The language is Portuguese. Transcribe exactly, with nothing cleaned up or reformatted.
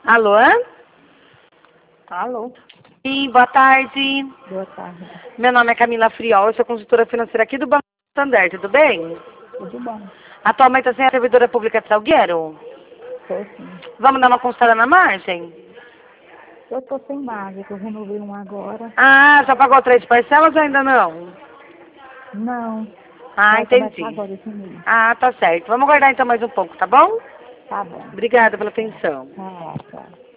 Alô? Alô? Sim, boa tarde. Boa tarde. Meu nome é Camila Friol, eu sou consultora financeira aqui do Banco Santander, tudo bem? Tudo bom? Atualmente você é a servidora pública de Salgueiro? Tô sim. Vamos dar uma consultada na margem? Eu tô sem margem, que eu renovei um agora. Ah, já pagou três parcelas ou ainda não? Não. Ah, Vai começar entendi. agora esse mês. Ah, tá certo. Vamos aguardar então mais um pouco, tá bom? Tá bom. Obrigada pela atenção. Ah, tá.